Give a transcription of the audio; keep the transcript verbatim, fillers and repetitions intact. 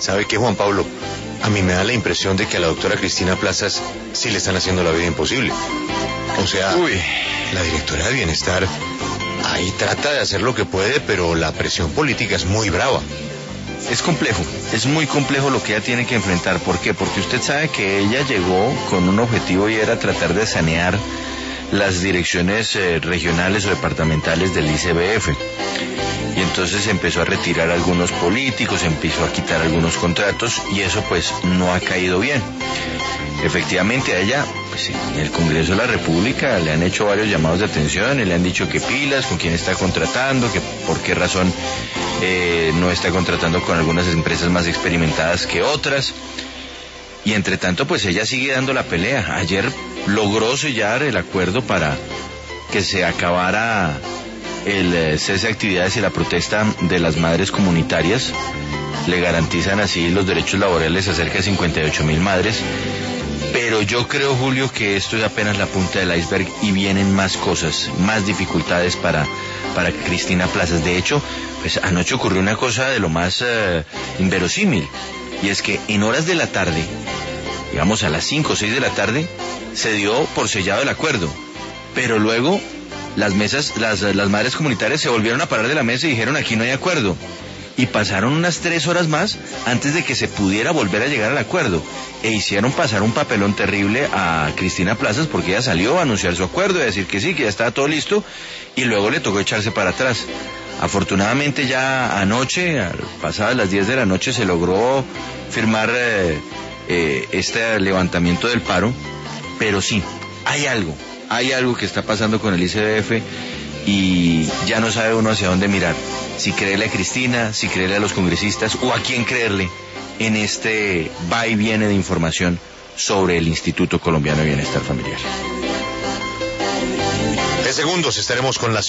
¿Sabe qué, Juan Pablo? A mí me da la impresión de que a la doctora Cristina Plazas sí le están haciendo la vida imposible. O sea, Uy. la directora de Bienestar ahí trata de hacer lo que puede, pero la presión política es muy brava. Es complejo, es muy complejo lo que ella tiene que enfrentar. ¿Por qué? Porque usted sabe que ella llegó con un objetivo y era tratar de sanear las direcciones eh, regionales o departamentales del I C B F. Y entonces empezó a retirar a algunos políticos, empezó a quitar algunos contratos y eso pues no ha caído bien. Efectivamente a ella, pues en el Congreso de la República le han hecho varios llamados de atención y le han dicho que pilas, con quién está contratando, que por qué razón eh, no está contratando con algunas empresas más experimentadas que otras. Y entre tanto pues ella sigue dando la pelea. Ayer logró sellar el acuerdo para que se acabara el cese de actividades y la protesta de las madres comunitarias. Le garantizan así los derechos laborales a cerca de cincuenta y ocho mil madres. Pero yo creo, Julio, que esto es apenas la punta del iceberg y vienen más cosas, más dificultades para, para Cristina Plazas. De hecho, pues anoche ocurrió una cosa de lo más uh, inverosímil, y es que en horas de la tarde, digamos a las cinco o seis de la tarde, se dio por sellado el acuerdo, pero luego las mesas, las, las madres comunitarias se volvieron a parar de la mesa y dijeron aquí no hay acuerdo. Y pasaron unas tres horas más antes de que se pudiera volver a llegar al acuerdo. E hicieron pasar un papelón terrible a Cristina Plazas porque ella salió a anunciar su acuerdo y a decir que sí, que ya estaba todo listo, y luego le tocó echarse para atrás. Afortunadamente ya anoche, pasadas las diez de la noche, se logró firmar eh, eh, este levantamiento del paro, pero sí, hay algo, hay algo que está pasando con el I C B F y ya no sabe uno hacia dónde mirar. Si creerle a Cristina, si creerle a los congresistas o a quién creerle en este va y viene de información sobre el Instituto Colombiano de Bienestar Familiar. En segundos estaremos con la